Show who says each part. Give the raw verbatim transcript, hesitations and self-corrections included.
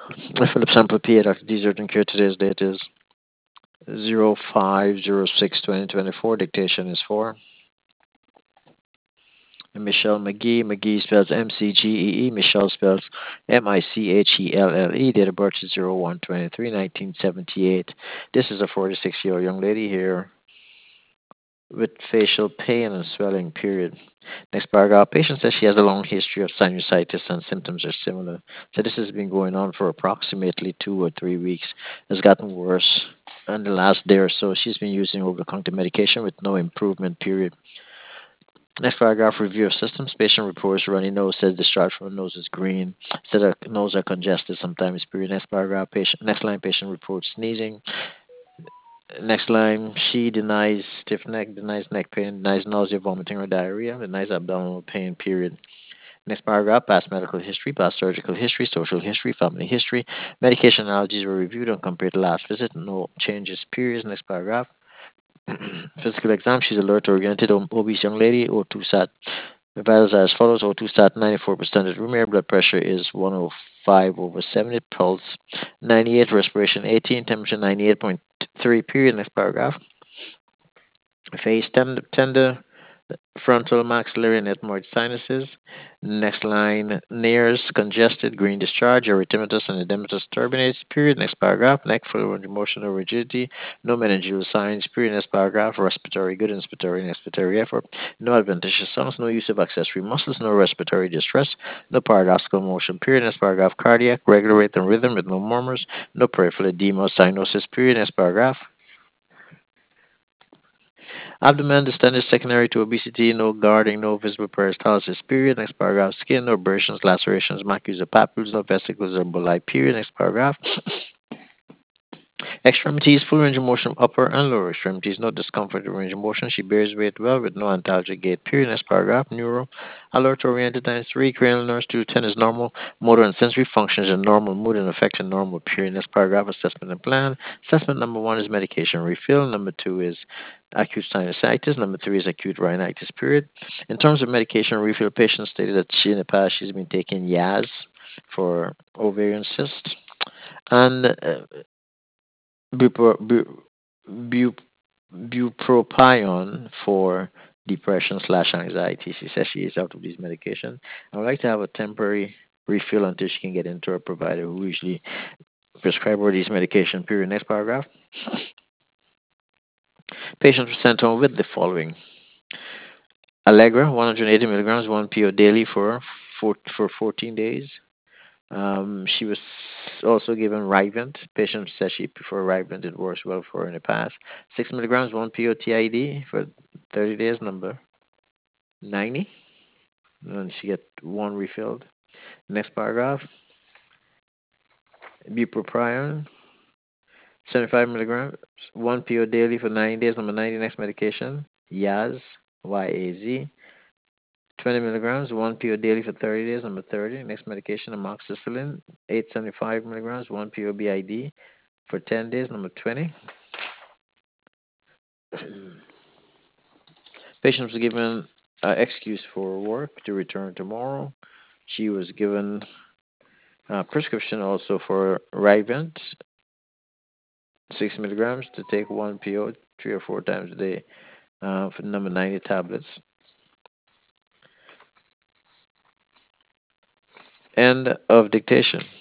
Speaker 1: Philip Sample P A, Doctor D. Urgent Care. Today's date is zero five zero six twenty twenty-four. Dictation is for Michelle McGee. McGee spells M C G E E. Michelle spells M I C H E L L E. Date of birth is zero one twenty-three nineteen seventy-eight. This is a forty-six year old young lady here with facial pain and swelling, period. Next paragraph. Patient says she has a long history of sinusitis and symptoms are similar. So this has been going on for approximately two or three weeks. It's gotten worse. In the last day or so, she's been using over-the-counter medication with no improvement, period. Next paragraph, review of systems. Patient reports runny nose, says discharge from the nose is green. Said her nose are congested sometimes, period. Next paragraph, patient, next line, patient reports sneezing. Next line, she denies stiff neck, denies neck pain, denies nausea, vomiting, or diarrhea, denies abdominal pain, period. Next paragraph, past medical history, past surgical history, social history, family history. Medication allergies were reviewed and compared to last visit. No changes, period. Next paragraph. Physical exam, she's alert oriented, obese young lady, O two sat. Vitals are as follows: O two sat ninety-four percent at room air, blood pressure is one oh five over seventy, pulse ninety-eight, respiration eighteen, temperature ninety-eight point three, period. Next paragraph. Face tender, tender frontal maxillary and ethmoid sinuses. Next line, nares, congested, green discharge, erythematous and edematous turbinates, period. Next paragraph, neck, fluid, emotional rigidity, no meningeal signs, period. Next paragraph, respiratory, good inspiratory and expiratory effort, no adventitious sounds, no use of accessory muscles, no respiratory distress, no paradoxical motion, period. Next paragraph, cardiac, regular rate and rhythm with no murmurs, no peripheral edema, cyanosis, period. Next paragraph. Abdomen distended secondary to obesity, no guarding, no visible peristalsis, period. Next paragraph. Skin, no abrasions, lacerations, macules or papules, no vesicles or bulli, period. Next paragraph. Extremities, full range of motion of upper and lower extremities, no discomfort or range of motion. She bears weight well with no antalgic gait, period. Next paragraph. Neuro, alert oriented times three, cranial nerves two to ten is normal, motor and sensory functions are normal, mood and affection normal, period. Next paragraph. Assessment and plan. Assessment number one is medication refill. Number two is acute sinusitis. Number three is acute rhinitis, period. In terms of medication refill, patient stated that she in the past she's been taking Yaz for ovarian cyst and uh, bupro- bu- bu- bupropion for depression slash anxiety. She says she is out of these medication. I would like to have a temporary refill until she can get into a provider who usually prescribe her these medication. Period. Next paragraph. Patients were sent home with the following: Allegra, one hundred eighty milligrams, one pill daily for for, for fourteen days. Um, she was also given Rivent. Patient said she preferred Rivent. It works well for her in the past. Six milligrams, one P O T I D for thirty days, number ninety. And she get one refilled. Next paragraph. Bupropion, seventy-five milligrams, one P O daily for ninety days, number ninety. Next medication. Yaz, Y A Z. twenty milligrams, one P O daily for thirty days, number thirty. Next medication, amoxicillin, eight hundred seventy-five milligrams, one P O B I D for ten days, number twenty. Patient was given uh, excuse for work to return tomorrow. She was given a prescription also for Rivent, six milligrams to take one P O three or four times a day uh, for number ninety tablets. End of dictation.